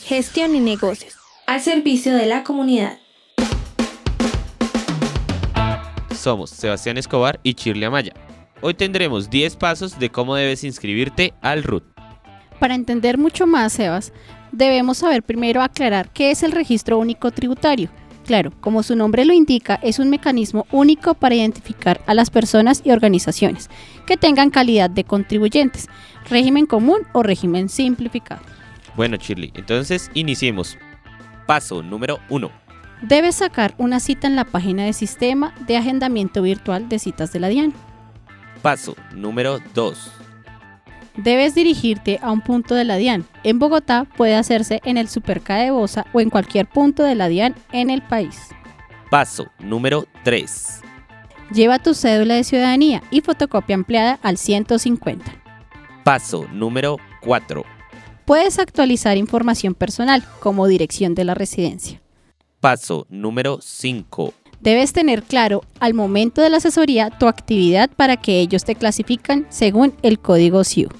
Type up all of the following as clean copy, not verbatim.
Gestión y negocios, al servicio de la comunidad. Somos Sebastián Escobar y Shirley Amaya. Hoy tendremos 10 pasos de cómo debes inscribirte al RUT. Para entender mucho más, Sebas, debemos saber primero aclarar qué es el Registro Único Tributario. Claro, como su nombre lo indica, es un mecanismo único para identificar a las personas y organizaciones que tengan calidad de contribuyentes, régimen común o régimen simplificado. Bueno, Shirley, entonces iniciemos. Paso número 1. Debes sacar una cita en la página de sistema de agendamiento virtual de citas de la DIAN. Paso número 2. Debes dirigirte a un punto de la DIAN. En Bogotá puede hacerse en el Superca de Bosa o en cualquier punto de la DIAN en el país. Paso número 3. Lleva tu cédula de ciudadanía y fotocopia ampliada al 150. Paso número 4. Puedes actualizar información personal, como dirección de la residencia. Paso número 5. Debes tener claro al momento de la asesoría tu actividad para que ellos te clasifican según el código SIU.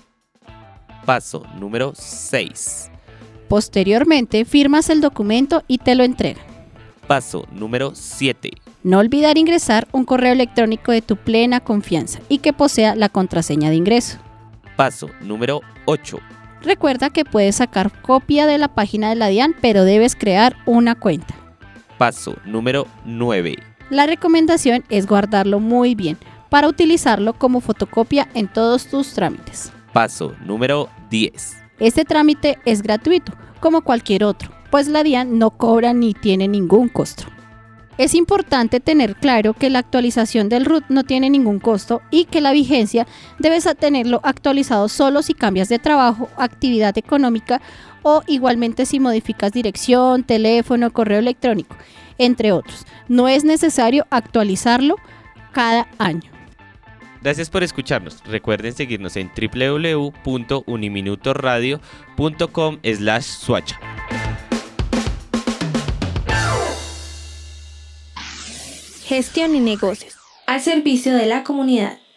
Paso número 6. Posteriormente, firmas el documento y te lo entregan. Paso número 7. No olvidar ingresar un correo electrónico de tu plena confianza y que posea la contraseña de ingreso. Paso número 8. Recuerda que puedes sacar copia de la página de la DIAN, pero debes crear una cuenta. Paso número 9. La recomendación es guardarlo muy bien para utilizarlo como fotocopia en todos tus trámites. Paso número 10. Este trámite es gratuito, como cualquier otro, pues la DIAN no cobra ni tiene ningún costo. Es importante tener claro que la actualización del RUT no tiene ningún costo y que la vigencia debes tenerlo actualizado solo si cambias de trabajo, actividad económica o igualmente si modificas dirección, teléfono, correo electrónico, entre otros. No es necesario actualizarlo cada año. Gracias por escucharnos. Recuerden seguirnos en www.uniminutoradio.com/suacha. Gestión y negocios, al servicio de la comunidad.